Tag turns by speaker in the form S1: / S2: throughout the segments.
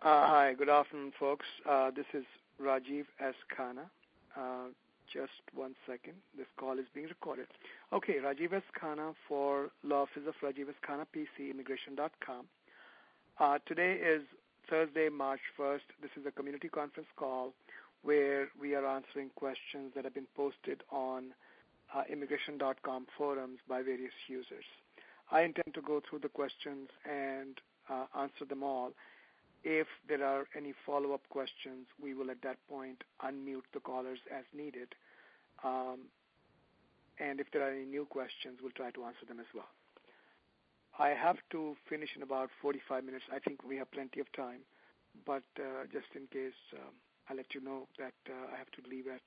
S1: Hi, good afternoon, folks. This is Rajiv S. Khanna. Just 1 second. This call is being recorded. Okay, Rajiv S. Khanna for Law Office of Rajiv S. Khanna, PC, Immigration.com. Today is Thursday, March 1st. This is a community conference call where we are answering questions that have been posted on Immigration.com forums by various users. I intend to go through the questions and answer them all. If there are any follow-up questions, we will at that point unmute the callers as needed. And if there are any new questions, we'll try to answer them as well. I have to finish in about 45 minutes. I think we have plenty of time, but just in case, I'll let you know that I have to leave at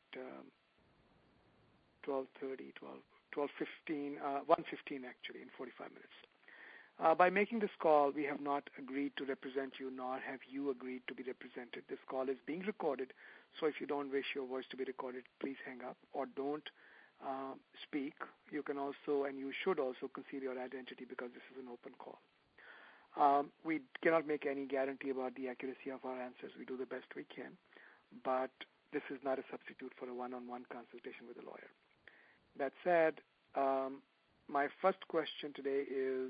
S1: 12:30, 12:15, 1:15 actually, in 45 minutes. By making this call, we have not agreed to represent you, nor have you agreed to be represented. This call is being recorded, so if you don't wish your voice to be recorded, please hang up or don't speak. You can also, and you should also, conceal your identity because this is an open call. We cannot make any guarantee about the accuracy of our answers. We do the best we can, but this is not a substitute for a one-on-one consultation with a lawyer. That said, my first question today is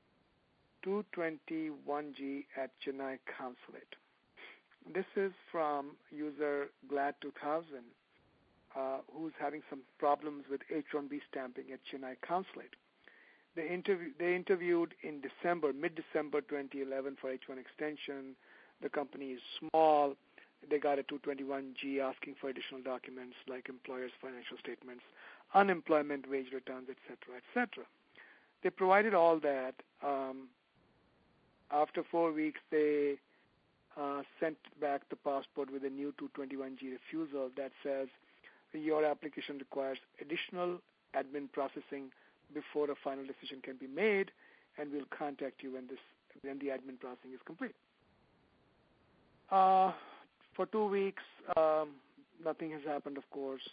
S1: 221G at Chennai Consulate. This is from user Glad2000, who's having some problems with H-1B stamping at Chennai Consulate. They interviewed in mid-December 2011 for H-1 extension. The company is small. They got a 221G asking for additional documents like employer's financial statements, unemployment wage returns, etc., etc. They provided all that. After 4 weeks, they sent back the passport with a new 221G refusal that says your application requires additional admin processing before a final decision can be made, and we'll contact you when the admin processing is complete. For 2 weeks, nothing has happened, of course.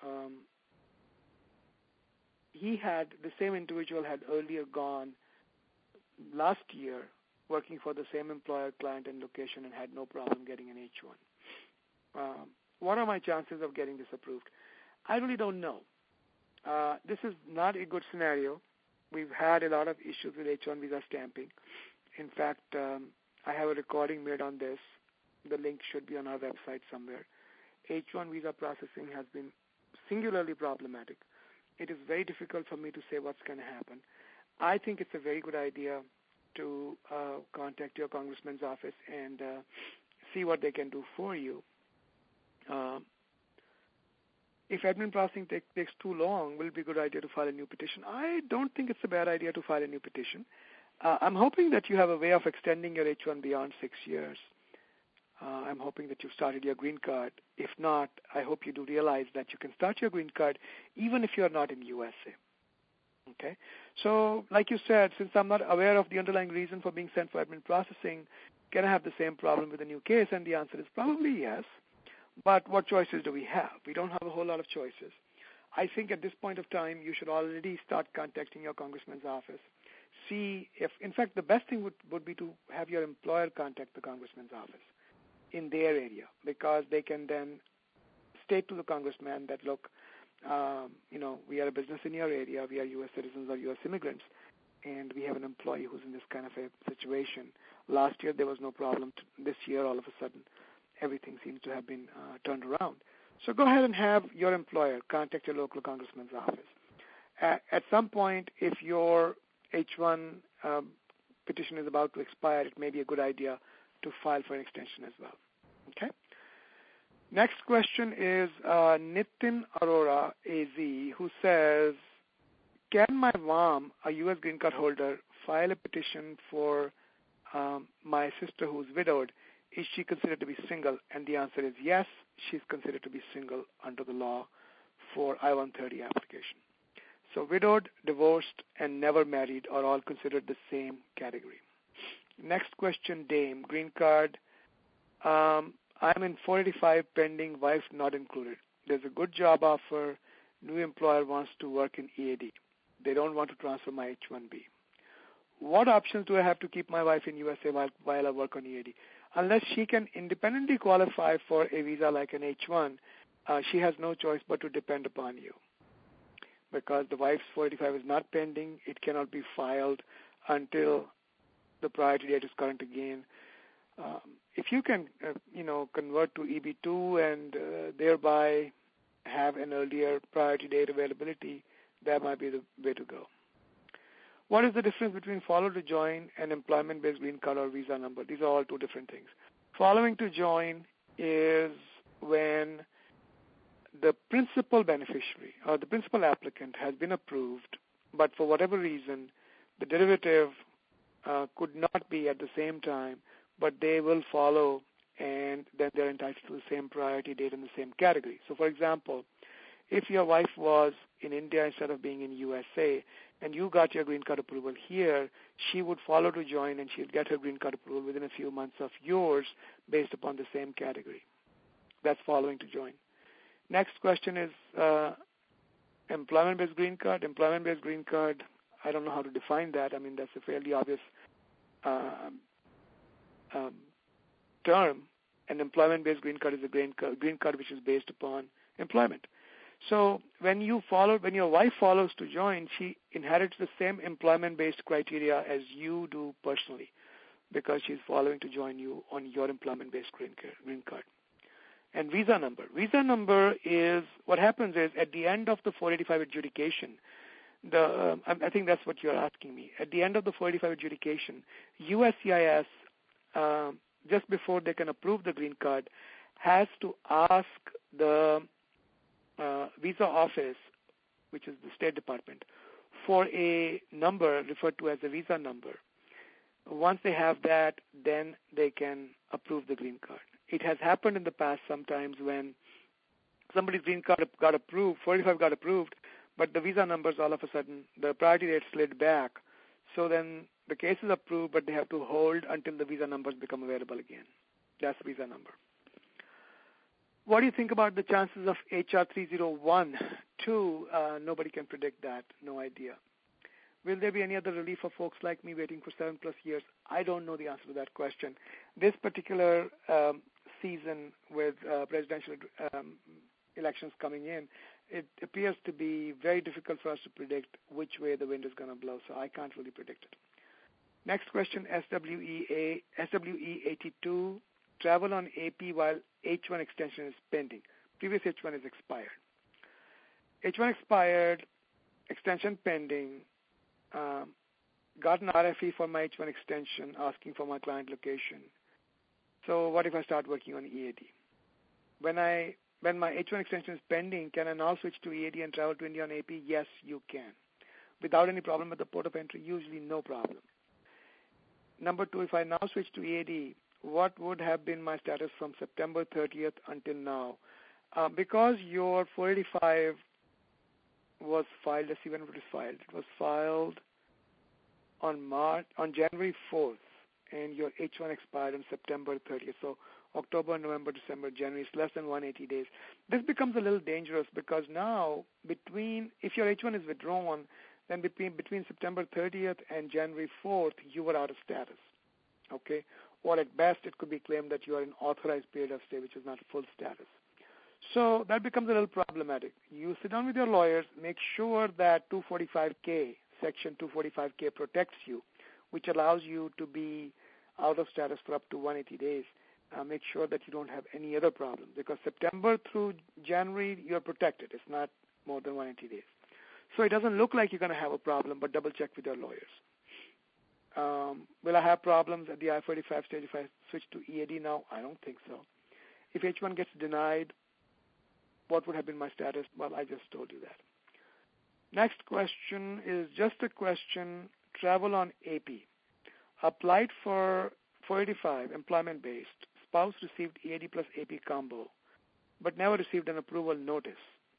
S1: The same individual had earlier gone last year working for the same employer, client, and location and had no problem getting an H-1. What are my chances of getting this approved? I really don't know. This is not a good scenario. We've had a lot of issues with H-1 visa stamping. In fact, I have a recording made on this. The link should be on our website somewhere. H-1 visa processing has been singularly problematic. It is very difficult for me to say what's going to happen. I think it's a very good idea to contact your congressman's office and see what they can do for you. If admin processing takes too long, will it be a good idea to file a new petition? I don't think it's a bad idea to file a new petition. I'm hoping that you have a way of extending your H-1 beyond 6 years. I'm hoping that you've started your green card. If not, I hope you do realize that you can start your green card even if you're not in USA. Okay? So, like you said, since I'm not aware of the underlying reason for being sent for admin processing, can I have the same problem with a new case? And the answer is probably yes. But what choices do we have? We don't have a whole lot of choices. I think at this point of time, you should already start contacting your congressman's office. See if, in fact, the best thing would be to have your employer contact the congressman's office in their area, because they can then state to the congressman that, look, we are a business in your area, we are U.S. citizens or U.S. immigrants, and we have an employee who's in this kind of a situation. Last year there was no problem. This year, all of a sudden, everything seems to have been turned around. So go ahead and have your employer contact your local congressman's office. At some point, if your H-1 petition is about to expire, it may be a good idea to file for an extension as well. Okay? Next question is Nitin Arora, AZ, who says, can my mom, a U.S. green card holder, file a petition for my sister who's widowed? Is she considered to be single? And the answer is yes, she's considered to be single under the law for I-130 application. So widowed, divorced, and never married are all considered the same category. Next question, Dame, green card. I'm in 485 pending, wife not included. There's a good job offer. New employer wants to work in EAD. They don't want to transfer my H-1B. what options do I have to keep my wife in USA while I work on EAD? Unless she can independently qualify for a visa like an H-1, she has no choice but to depend upon you. Because the wife's 485 is not pending, it cannot be filed until the priority date is current again. If you can, convert to EB2 and thereby have an earlier priority date availability, that might be the way to go. What is the difference between follow to join and employment-based green card or visa number? These are all two different things. Following to join is when the principal beneficiary or the principal applicant has been approved, but for whatever reason, the derivative could not be at the same time, but they will follow, and then they're entitled to the same priority date in the same category. So, for example, if your wife was in India instead of being in USA, and you got your green card approval here, she would follow to join, and she'll get her green card approval within a few months of yours based upon the same category. That's following to join. Next question is employment-based green card. Employment-based green card, I don't know how to define that. I mean, that's a fairly obvious term. An employment-based green card is a green card which is based upon employment. So when your wife follows to join, she inherits the same employment-based criteria as you do personally, because she's following to join you on your employment-based green card. And visa number. Visa number is, what happens is at the end of the 485 adjudication, I think that's what you're asking me. At the end of the 485 adjudication, USCIS, just before they can approve the green card, has to ask the visa office, which is the State Department, for a number referred to as a visa number. Once they have that, then they can approve the green card. It has happened in the past sometimes when somebody's green card got approved, 485 got approved, but the visa numbers all of a sudden, the priority date slid back. So then the case is approved, but they have to hold until the visa numbers become available again. That's the visa number. What do you think about the chances of HR 301? Nobody can predict that. No idea. Will there be any other relief for folks like me waiting for 7+ years? I don't know the answer to that question. This particular season with presidential elections coming in, it appears to be very difficult for us to predict which way the wind is going to blow, so I can't really predict it. Next question, SWE82, travel on AP while H1 extension is pending. Previous H1 is expired. H1 expired, extension pending, got an RFE for my H1 extension asking for my client location. So what if I start working on EAD? When my H1 extension is pending, can I now switch to EAD and travel to India on AP? Yes, you can. Without any problem at the port of entry, usually no problem. Number 2, if I now switch to EAD, what would have been my status from September 30th until now? Because your 485 was filed, let's see when it was filed. It was filed on January 4th, and your H1 expired on September 30th. So October, November, December, January is less than 180 days. This becomes a little dangerous because now if your H1 is withdrawn, then between September 30th and January 4th, you were out of status. Okay? Or at best, it could be claimed that you are in authorized period of stay, which is not full status. So that becomes a little problematic. You sit down with your lawyers, make sure that 245K, Section 245K protects you, which allows you to be out of status for up to 180 days. Make sure that you don't have any other problem, because September through January, you're protected. It's not more than 180 days. So it doesn't look like you're going to have a problem, but double check with your lawyers. Will I have problems at the I-45 stage if I switch to EAD now? I don't think so. If H1 gets denied, what would have been my status? Well, I just told you that. Next question is just a question, travel on AP. Applied for 485, employment-based. Spouse received EAD plus AP combo, but never received an approval notice.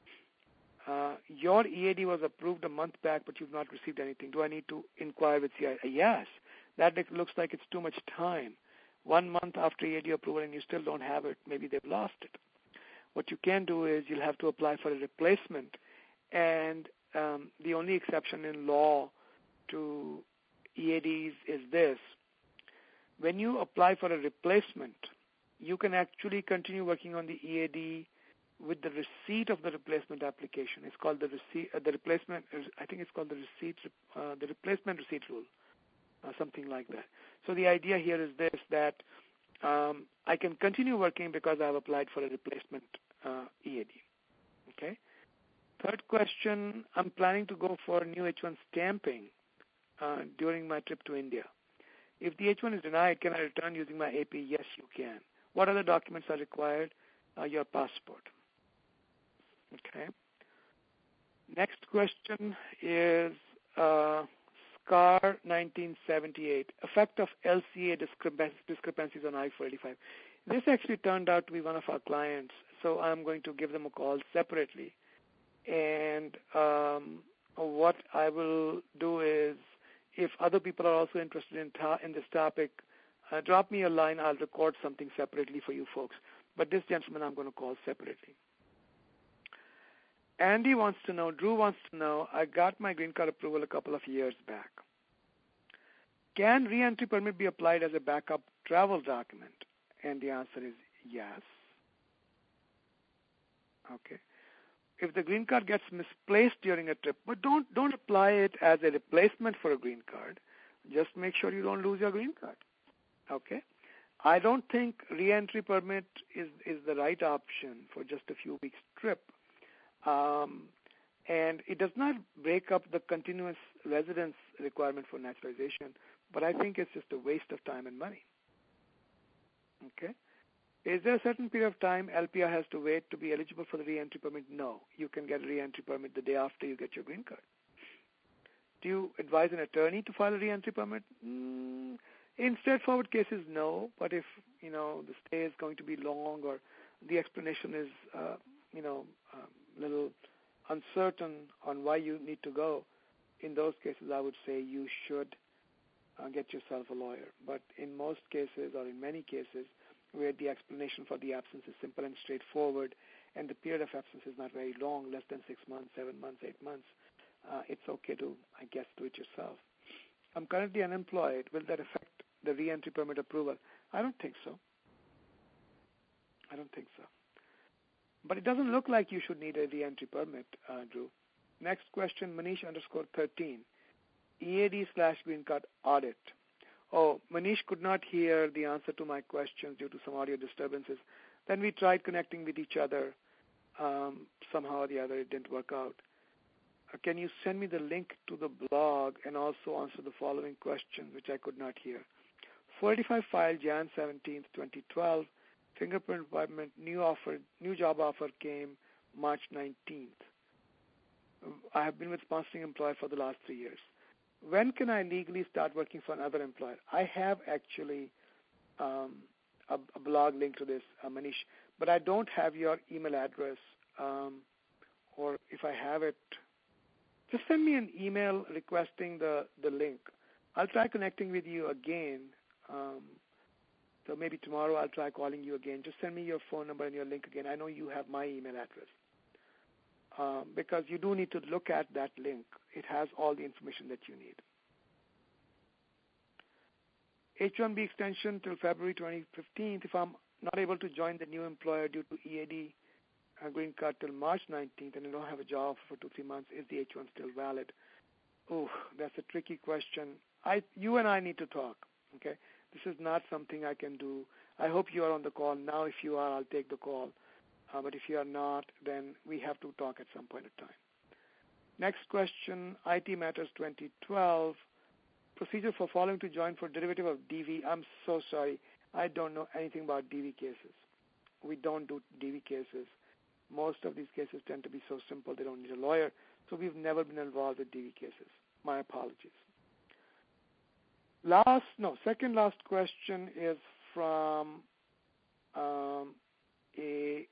S1: Your EAD was approved a month back, but you've not received anything. Do I need to inquire with CI? Yes. That looks like it's too much time. 1 month after EAD approval and you still don't have it, maybe they've lost it. What you can do is you'll have to apply for a replacement, and the only exception in law to EADs is this. When you apply for a replacement, you can actually continue working on the EAD with the receipt of the replacement application. It's called the receipt, the replacement. I think it's called the replacement receipt rule, something like that. So the idea here is this: that I can continue working because I've applied for a replacement EAD. Okay. Third question: I'm planning to go for new H1 stamping during my trip to India. If the H1 is denied, can I return using my AP? Yes, you can. What other documents are required? Your passport. Okay. Next question is SCAR 1978, effect of LCA discrepancies on I-485. This actually turned out to be one of our clients, so I'm going to give them a call separately. And what I will do is, if other people are also interested in this topic, drop me a line. I'll record something separately for you folks. But this gentleman I'm going to call separately. Andy wants to know, Drew wants to know, I got my green card approval a couple of years back. Can re-entry permit be applied as a backup travel document? And the answer is yes. Okay. If the green card gets misplaced during a trip, but don't apply it as a replacement for a green card. Just make sure you don't lose your green card. Okay? I don't think re-entry permit is the right option for just a few weeks trip. And it does not break up the continuous residence requirement for naturalization, but I think it's just a waste of time and money. Okay? Is there a certain period of time LPR has to wait to be eligible for the re-entry permit? No. You can get a re-entry permit the day after you get your green card. Do you advise an attorney to file a re-entry permit? In straightforward cases, no. But if, the stay is going to be long or the explanation is, a little uncertain on why you need to go, in those cases, I would say you should get yourself a lawyer. But in most cases, or in many cases, where the explanation for the absence is simple and straightforward, and the period of absence is not very long, less than 6 months, 7 months, 8 months, it's okay to, I guess, do it yourself. I'm currently unemployed. Will that affect the re-entry permit approval? I don't think so. But it doesn't look like you should need a re-entry permit, Drew. Next question, Manish_13, EAD/green card audit. Oh, Manish could not hear the answer to my questions due to some audio disturbances. Then we tried connecting with each other. Somehow or the other, it didn't work out. Can you send me the link to the blog and also answer the following questions, which I could not hear? 485 file, Jan 17th, 2012. Fingerprint department, new job offer came March 19th. I have been with sponsoring employer for the last 3 years. When can I legally start working for another employer? I have actually a blog link to this, Manish, but I don't have your email address, or if I have it, just send me an email requesting the link. I'll try connecting with you again. So maybe tomorrow I'll try calling you again. Just send me your phone number and your link again. I know you have my email address. Because you do need to look at that link. It has all the information that you need. H-1B extension till February 2015. If I'm not able to join the new employer due to EAD green card till March 19th and I don't have a job for 2-3 months, is the H-1 still valid? Oh, that's a tricky question. You and I need to talk, okay? This is not something I can do. I hope you are on the call now. If you are, I'll take the call. But if you are not, then we have to talk at some point in time. Next question, IT Matters 2012. Procedure for following to join for derivative of DV. I'm so sorry. I don't know anything about DV cases. We don't do DV cases. Most of these cases tend to be so simple they don't need a lawyer. So we've never been involved with DV cases. My apologies. Second last question is from a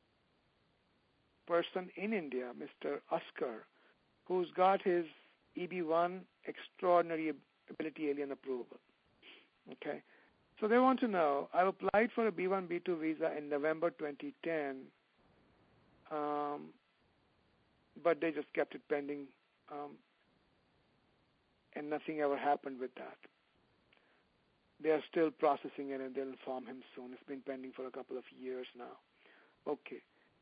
S1: person in India, Mr. Oscar, who's got his EB1 extraordinary ability alien approval. Okay, so they want to know, I applied for a B1, B2 visa in November 2010, but they just kept it pending. and nothing ever happened with that. They are still processing it, and they'll inform him soon. It's been pending for a couple of years now. Okay.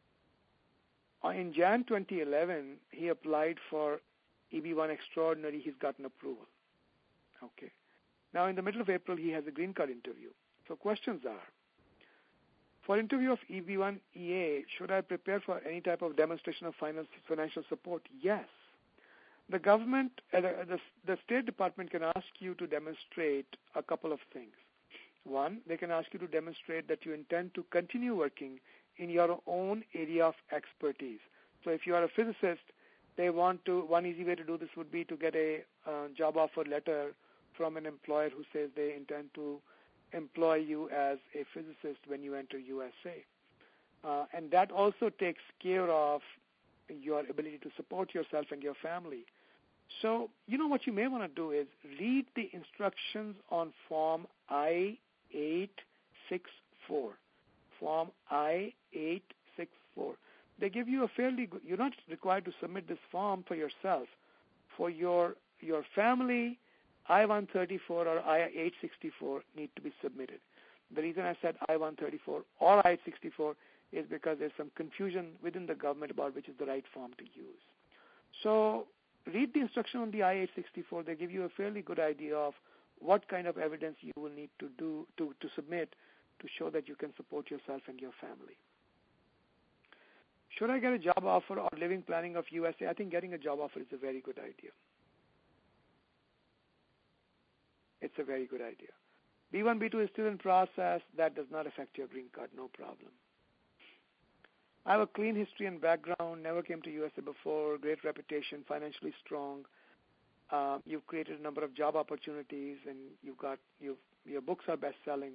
S1: In Jan 2011, he applied for EB-1 Extraordinary. He's gotten approval. Okay. Now, in the middle of April, he has a green card interview. So questions are, for interview of EB-1 EA, should I prepare for any type of demonstration of financial support? Yes. The government, the State Department can ask you to demonstrate a couple of things. One, they can ask you to demonstrate that you intend to continue working in your own area of expertise. So if you are a physicist, they want to, one easy way to do this would be to get a job offer letter from an employer who says they intend to employ you as a physicist when you enter USA. And that also takes care of your ability to support yourself and your family. So, what you may want to do is read the instructions on Form I-864. Form I-864. They give you a fairly good, you're not required to submit this form for yourself. For your family, I-134 or I-864 need to be submitted. The reason I said I-134 or I-864 is because there's some confusion within the government about which is the right form to use. So read the instruction on the I-864. They give you a fairly good idea of what kind of evidence you will need to do to submit to show that you can support yourself and your family. Should I get a job offer or living planning of USA? I think getting a job offer is a very good idea. It's a very good idea. B1, B2 is still in process. That does not affect your green card, no problem. I have a clean history and background, never came to USA before, great reputation, financially strong. You've created a number of job opportunities, and your books are best-selling.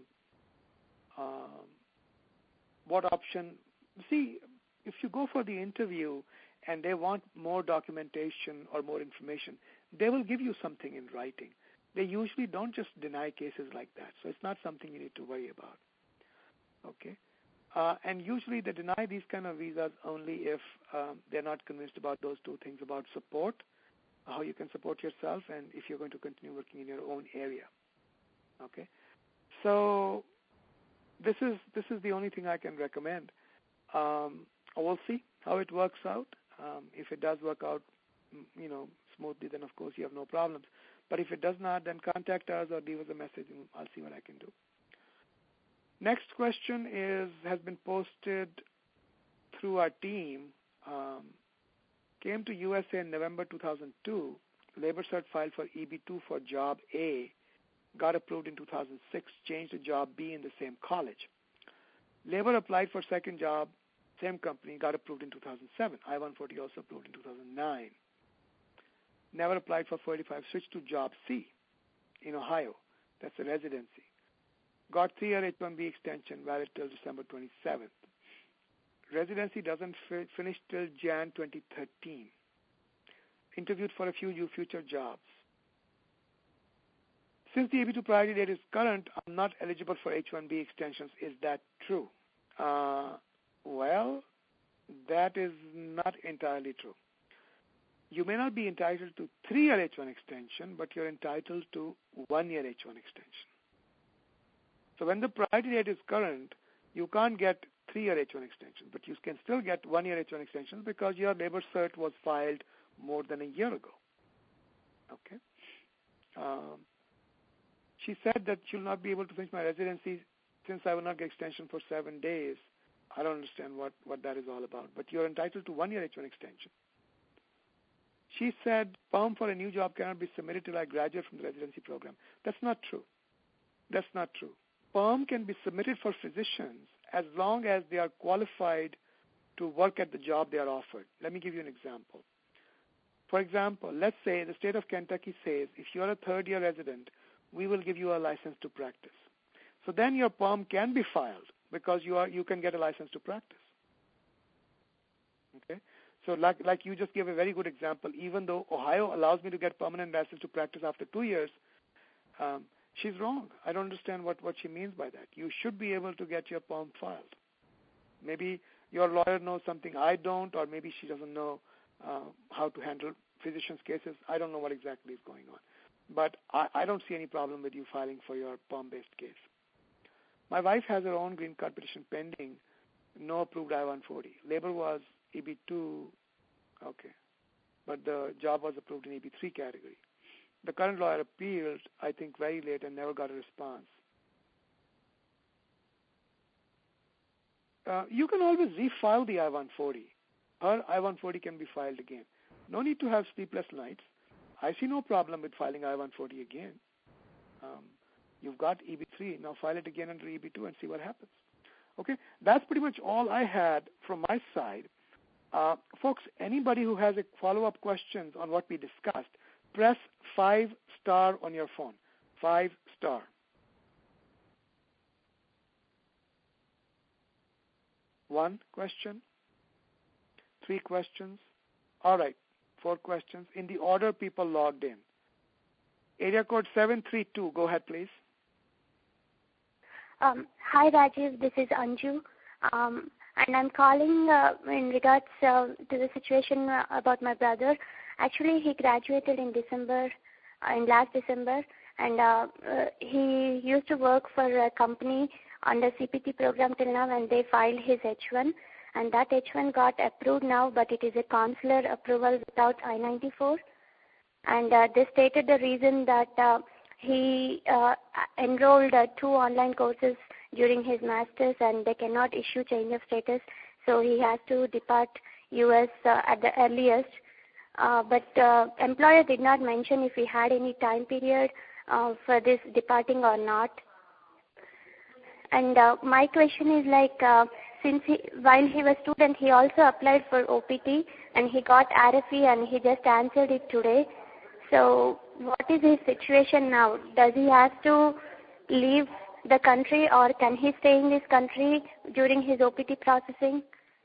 S1: What option? See, if you go for the interview and they want more documentation or more information, they will give you something in writing. They usually don't just deny cases like that, so it's not something you need to worry about. Okay? And usually they deny these kind of visas only if they're not convinced about those two things, about support, how you can support yourself, and if you're going to continue working in your own area. Okay? So this is the only thing I can recommend. We'll see how it works out. If it does work out, smoothly, then of course you have no problems. But if it does not, then contact us or leave us a message, and I'll see what I can do. Next question has been posted through our team. Came to USA in November 2002. Labor Cert filed for EB-2 for Job A. Got approved in 2006. Changed to Job B in the same college. Labor applied for second job, same company. Got approved in 2007. I-140 also approved in 2009. Never applied for 45. Switched to Job C in Ohio. That's a residency. Got 3-year H-1B extension, valid till December 27th. Residency doesn't finish till Jan 2013. Interviewed for a few future jobs. Since the EB-2 priority date is current, I'm not eligible for H-1B extensions. Is that true? Well, that is not entirely true. You may not be entitled to 3-year H-1 extension, but you're entitled to 1-year H-1 extension. So when the priority date is current, you can't get 3-year H-1 extension, but you can still get 1-year H-1 extension because your labor cert was filed more than a year ago. Okay. She said that she'll not be able to finish my residency since I will not get extension for 7 days. I don't understand what that is all about, but you're entitled to 1-year H-1 extension. She said, PERM for a new job cannot be submitted till I graduate from the residency program. That's not true. That's not true. PERM can be submitted for physicians as long as they are qualified to work at the job they are offered. Let me give you an example. For example, let's say the state of Kentucky says, if you're a third-year resident, we will give you a license to practice. So then your PERM can be filed because you can get a license to practice. Okay? So like you just gave a very good example, even though Ohio allows me to get permanent license to practice after 2 years, she's wrong. I don't understand what she means by that. You should be able to get your PERM filed. Maybe your lawyer knows something I don't, or maybe she doesn't know how to handle physicians' cases. I don't know what exactly is going on. but I don't see any problem with you filing for your POM-based case. My wife has her own green card petition pending, no approved I-140. Labor was EB2, okay, but the job was approved in EB3 category. The current lawyer appealed, I think, very late and never got a response. You can always refile the I-140. Her I-140 can be filed again. No need to have sleepless nights. I see no problem with filing I-140 again. You've got EB3. Now file it again under EB2 and see what happens. Okay? That's pretty much all I had from my side. Folks, anybody who has a follow-up questions on what we discussed, press 5 star on your phone. 5 star. One question, 3 questions. All right, 4 questions. In the order people logged in. Area code 732. Go ahead, please.
S2: Hi, Rajiv. This is Anju. And I'm calling in regards to the situation about my brother. Actually, he graduated in last December, and he used to work for a company under CPT program till now, and they filed his H1, and that H1 got approved now, but it is a consular approval without I-94. And they stated the reason that he enrolled 2 online courses during his master's, and they cannot issue change of status, so he has to depart U.S. At the earliest. But employer did not mention if he had any time period for this departing or not. And my question is while he was student, he also applied for OPT, and he got RFE, and he just answered it today. So what is his situation now? Does he have to leave the country, or can he stay in this country during his OPT processing?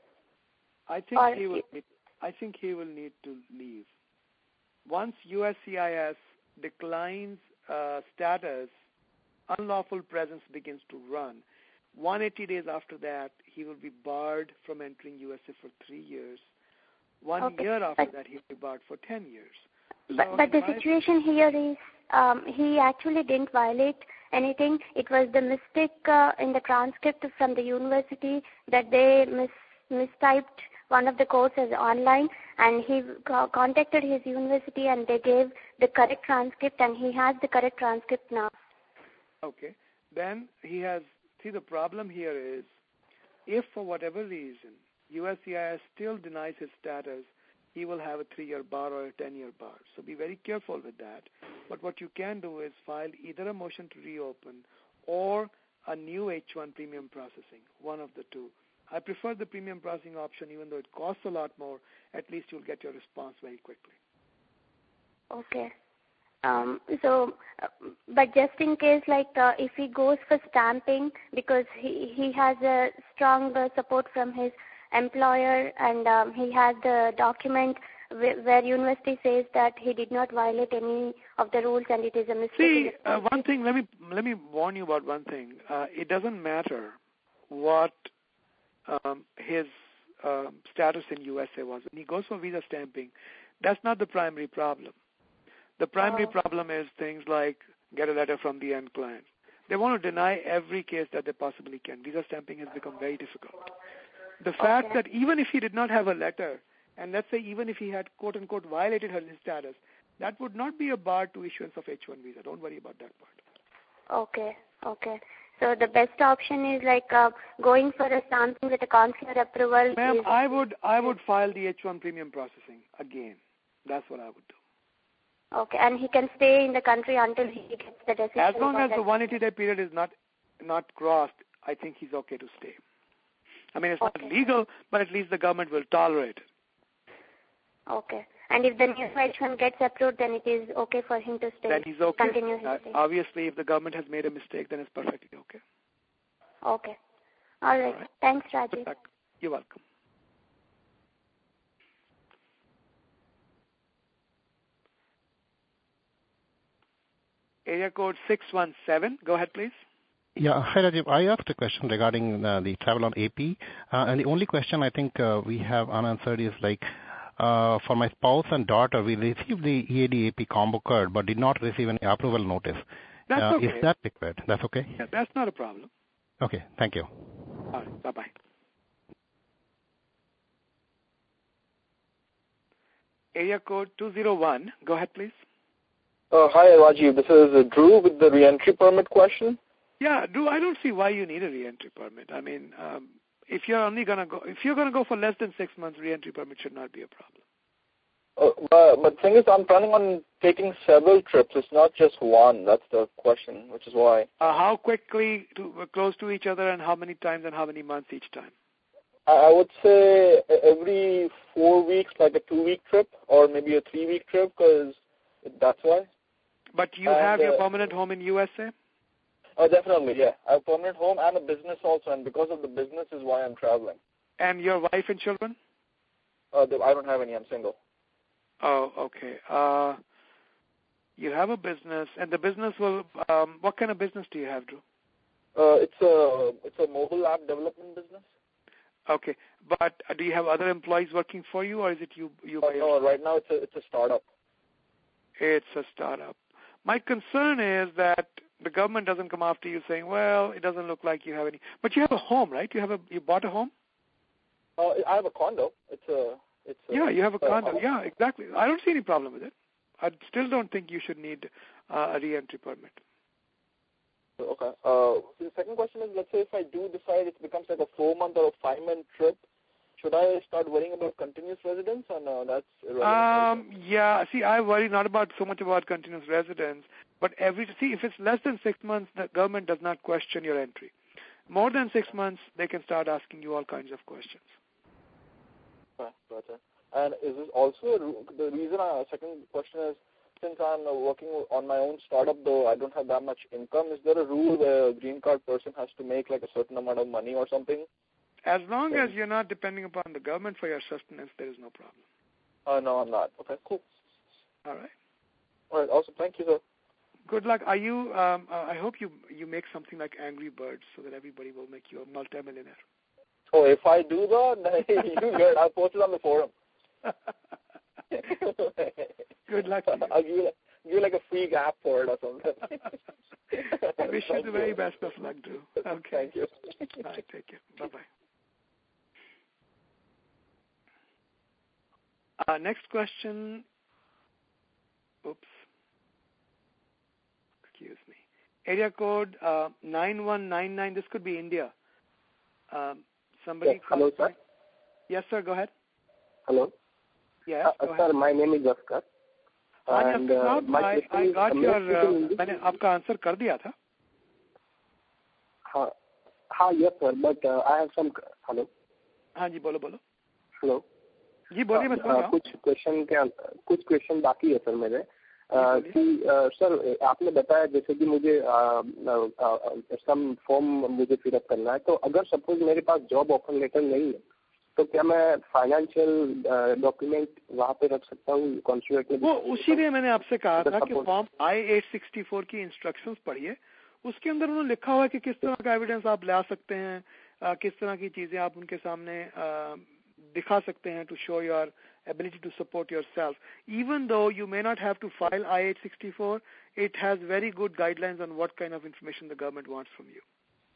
S1: I think he will need to leave. Once USCIS declines status, unlawful presence begins to run. 180 days after that, he will be barred from entering USA for 3 years. 1 year after that, he will be barred for 10 years.
S2: But the situation here is he actually didn't violate anything. It was the mistake in the transcript from the university that they mistyped one of the courses online, and he contacted his university, and they gave the correct transcript, and he has the correct transcript now. Okay.
S1: Then he has, the problem here is, if for whatever reason USCIS still denies his status, he will have a 3-year bar or a 10-year bar. So be very careful with that. But what you can do is file either a motion to reopen or a new H1 premium processing, one of the two. I prefer the premium processing option, even though it costs a lot more. At least you'll get your response very quickly.
S2: Okay. But just in case, if he goes for stamping, because he has a strong support from his employer, and he has the document where university says that he did not violate any of the rules, and it is a mistake.
S1: See, one thing, let me warn you about one thing. It doesn't matter what his status in USA was. When he goes for visa stamping, that's not the primary problem. The primary problem is things like get a letter from the end client. They want to deny every case that they possibly can. Visa stamping has become very difficult. The fact that even if he did not have a letter, and let's say even if he had quote-unquote violated his status, that would not be a bar to issuance of H1 visa. Don't worry about that part.
S2: Okay. So the best option is going for a stamping with a consular approval.
S1: Ma'am, I would file the H1 premium processing again. That's what I would do.
S2: Okay, and he can stay in the country until he gets the decision.
S1: As long as the 180-day period is not crossed, I think he's okay to stay. I mean, it's not legal, but at least the government will tolerate it.
S2: Okay. And if the new H1 gets approved, then it is okay for him to stay.
S1: Then he's okay.
S2: Continue his stay.
S1: Obviously, if the government has made a mistake, then it's perfectly okay.
S2: Okay. All right. Thanks, Rajiv.
S1: You're welcome. Area code 617. Go ahead, please.
S3: Yeah. Hi, Rajiv. I asked a question regarding the travel on AP. And the only question I think we have unanswered is For my spouse and daughter, we received the EAD AP combo card but did not receive any approval notice.
S1: That's okay.
S3: Is that required? That's okay?
S1: Yeah, that's not a problem.
S3: Okay, thank you.
S1: All right, bye-bye. Area code 201. Go ahead, please.
S4: Hi, Rajiv. This is Drew with the reentry permit question.
S1: Yeah, Drew, I don't see why you need a reentry permit. I mean, if you're gonna go for less than 6 months, reentry permit should not be a problem.
S4: But thing is, I'm planning on taking several trips. It's not just one. That's the question, which is why.
S1: How quickly close to each other, and how many times, and how many months each time?
S4: I would say every 4 weeks, like a 2-week trip, or maybe a 3-week trip, because that's why.
S1: But you have your permanent home in USA?
S4: Definitely, yeah. I have a permanent home and a business also, and because of the business is why I'm traveling.
S1: And your wife and children?
S4: I don't have any. I'm single.
S1: Oh, okay. You have a business, and the business will. What kind of business do you have, Drew?
S4: It's a mobile app development business.
S1: Okay, but do you have other employees working for you, or is it you?
S4: No, right now it's a startup.
S1: It's a startup. My concern is that the government doesn't come after you saying, well, it doesn't look like you have any. But you have a home, right? You bought a home?
S4: I have a condo.
S1: Yeah, you have a condo. Yeah, exactly. I don't see any problem with it. I still don't think you should need a re-entry permit.
S4: Okay. So the second question is, let's say if I do decide it becomes like a 4-month or a 5-month trip, should I start worrying about continuous residence, or no? That's irrelevant.
S1: Yeah. See, I worry not so much about continuous residence, but if it's less than 6 months, the government does not question your entry. More than 6 months, they can start asking you all kinds of questions.
S4: Okay, gotcha. And is this also the reason? Second question is, since I'm working on my own startup, though I don't have that much income, is there a rule where a green card person has to make like a certain amount of money or something?
S1: As long as you're not depending upon the government for your sustenance, there is no problem.
S4: No, I'm not. Okay, cool.
S1: All right.
S4: All right, awesome. Thank you, sir.
S1: Good luck. Are you? I hope you make something like Angry Birds so that everybody will make you a multimillionaire.
S4: Oh, if I do that, you heard. I'll post it on the forum.
S1: Good luck.
S4: I'll give you like a free app for it or something.
S1: I wish you the very best of luck, Drew. Okay.
S4: Thank you.
S1: All right, take care. Bye-bye. Next question. Oops. Excuse me. Area code 9199. This could be India. Somebody.
S5: Yes, hello, sir.
S1: Yes, sir. Go ahead.
S5: Hello.
S1: Yes. Go ahead.
S5: Sir, my name is Oscar.
S1: And I got your. मैंने आपका answer कर दिया था.
S5: हाँ, yes, sir. But I have some. Hello.
S1: हाँ जी, बोलो.
S5: Hello.
S1: जी बोलिए, मैं सुन रहा हूँ.
S5: कुछ क्वेश्चन बाकी है सर मेरे. सर आपने बताया जैसे कि मुझे सम फॉर्म मुझे फिलअप करना है, तो अगर सपोज मेरे पास जॉब ऑफर लेटर नहीं है तो क्या मैं फाइनेंशियल डॉक्यूमेंट वहाँ पे रख सकता हूँ कॉन्सुलेट में?
S1: वो उसी लिए मैंने आपसे कहा था कि फॉर्म I-864 की इंस्ट्रक्शंस पढ़िए. उसके अंदर उन्होंने लिखा हुआ है कि किस तरह का एविडेंस आप ला सकते हैं, किस तरह की चीजें आप उनके सामने दिखा सकते हैं to show your ability to support yourself. Even though you may not have to file I-864, it has very good guidelines on what kind of information the government wants from you.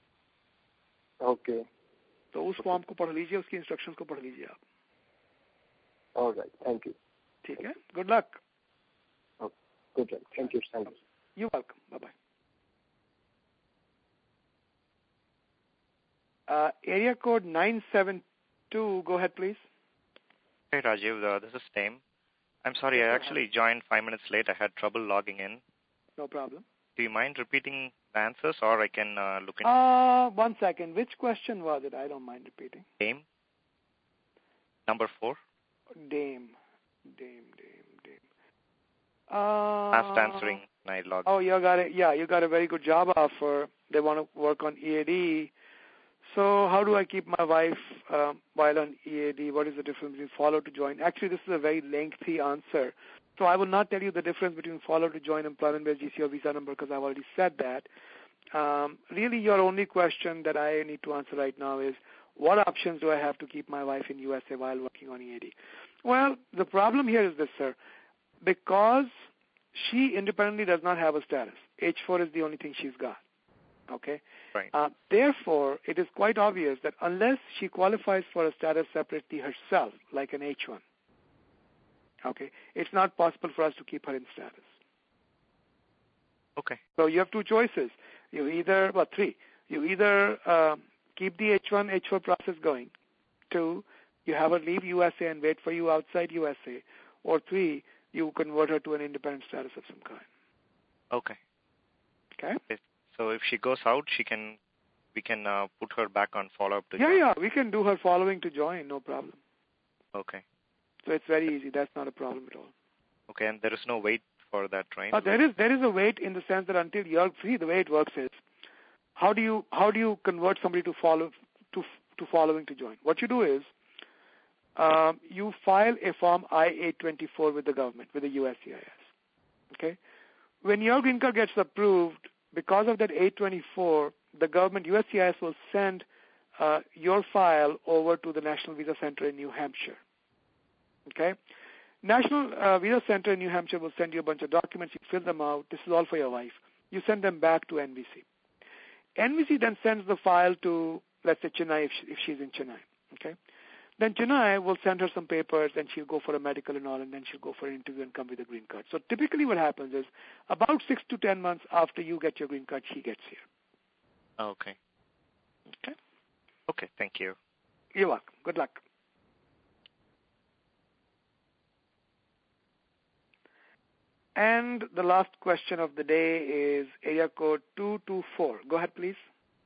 S5: Okay.
S1: तो उस form को पढ़ लीजिए, उसकी instructions को पढ़ लीजिए आप.
S5: All right, thank you.
S1: ठीक है, good luck.
S5: Good luck. Thank you.
S1: You're welcome. Bye-bye. Area code 972. Go ahead, please.
S6: Hey, Rajiv. This is Tim. I'm sorry, I actually joined 5 minutes late. I had trouble logging in.
S1: No problem.
S6: Do you mind repeating the answers, or I can look into
S1: 1 second. Which question was it? I don't mind repeating.
S6: Dame. Number 4.
S1: Dame.
S6: Last answering, I logged.
S1: Oh, you got it. Yeah, you got a very good job offer. They want to work on EAD. So how do I keep my wife while on EAD? What is the difference between follow to join? Actually, this is a very lengthy answer. So I will not tell you the difference between follow to join employment-based GC or visa number because I've already said that. Really your only question that I need to answer right now is, what options do I have to keep my wife in USA while working on EAD? Well, the problem here is this, sir. Because she independently does not have a status. H-4 is the only thing she's got. Okay?
S6: Right.
S1: Therefore, it is quite obvious that unless she qualifies for a status separately herself, like an H-1, okay, it's not possible for us to keep her in status.
S6: Okay.
S1: So you have two choices. Three. You either keep the H-1, H-4 process going. 2, you have her leave USA and wait for you outside USA. Or 3, you convert her to an independent status of some kind.
S6: Okay.
S1: Okay?
S6: So if she goes out, we can put her back on follow-up to
S1: join.
S6: join.
S1: Yeah, we can do her following to join, no problem.
S6: Okay.
S1: So it's very easy. That's not a problem at all.
S6: Okay, and there is no wait for that, right?
S1: There is a wait in the sense that until you're free, the way it works is, how do you convert somebody to following to join? What you do is, you file a form I-824 with the government, with the USCIS. Okay? When your green card gets approved, because of that 824, the government, USCIS, will send your file over to the National Visa Center in New Hampshire. Okay? National Visa Center in New Hampshire will send you a bunch of documents. You fill them out. This is all for your wife. You send them back to NVC. NVC then sends the file to, let's say, Chennai, if she's in Chennai. Okay? Then Chennai will send her some papers, and she'll go for a medical and all, and then she'll go for an interview and come with a green card. So typically what happens is, about 6 to 10 months after you get your green card, she gets here.
S6: Okay.
S1: Okay?
S6: Okay, thank you.
S1: You're welcome. Good luck. And the last question of the day is area code 224. Go ahead, please.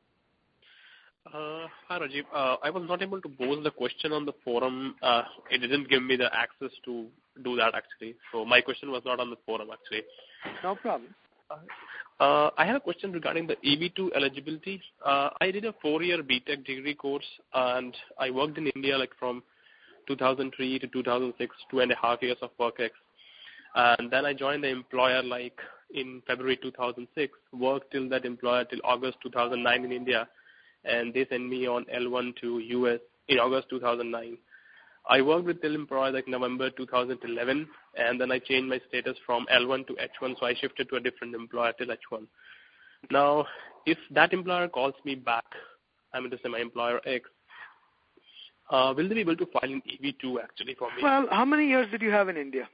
S7: Hi, Rajiv. I was not able to pose the question on the forum. It didn't give me the access to do that, actually. So my question was not on the forum, actually.
S1: No problem.
S7: I have a question regarding the EB2 eligibility. I did a 4-year BTech degree course, and I worked in India from 2003 to 2006, 2.5 years of work ex. And then I joined the employer in February 2006, worked till that employer till August 2009 in India, and they sent me on L1 to US in August 2009. I worked with till employer November 2011, and then I changed my status from L1 to H1, so I shifted to a different employer till H1. Now, if that employer calls me back, I'm to say my employer X, will they be able to file an EB2 actually for me?
S1: Well, how many years did you have in India?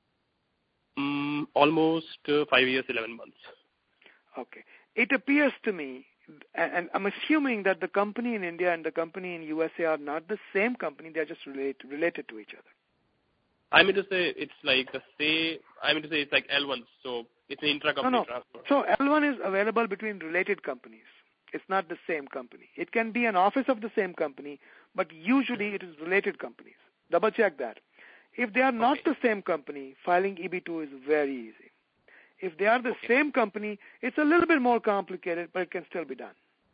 S7: Almost 5 years, 11 months.
S1: Okay. It appears to me, and I'm assuming that the company in India and the company in USA are not the same company, they're just related to each other.
S7: I mean to say it's it's like L1, so it's an intra-company transfer.
S1: So L1 is available between related companies. It's not the same company. It can be an office of the same company, but usually it is related companies. Double check that. If they are not the same company, filing EB2 is very easy. If they are the same company, it's a little bit more complicated, but it can still be done.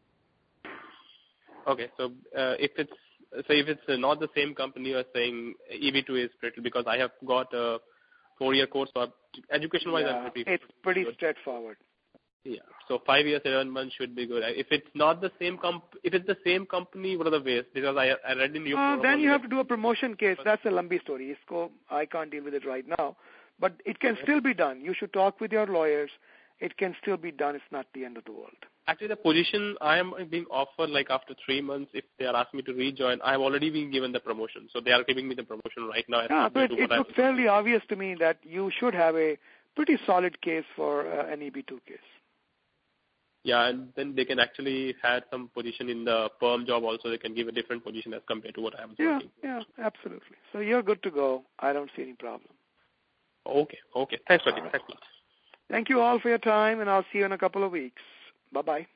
S7: Okay, so if it's not the same company, you're saying EB2 is pretty, because I have got a 4-year course, so education-wise,
S1: it's pretty straightforward.
S7: Yeah, so 5 years, 11 months should be good. If it's not the same if it's the same company, what are the ways? Because I read in your
S1: then you have to do a promotion case. That's a lumpy story. I can't deal with it right now. But it can still be done. You should talk with your lawyers. It can still be done. It's not the end of the world.
S7: Actually, the position I am being offered, after 3 months, if they are asking me to rejoin, I have already been given the promotion. So they are giving me the promotion right now.
S1: Yeah, but it looks fairly obvious to me that you should have a pretty solid case for an EB2 case.
S7: Yeah, and then they can actually have some position in the perm job also. They can give a different position as compared to what I am working.
S1: Yeah, absolutely. So you're good to go. I don't see any problem.
S7: Okay. Thanks, Rajiv. Thanks.
S1: Thank you all for your time, and I'll see you in a couple of weeks. Bye-bye.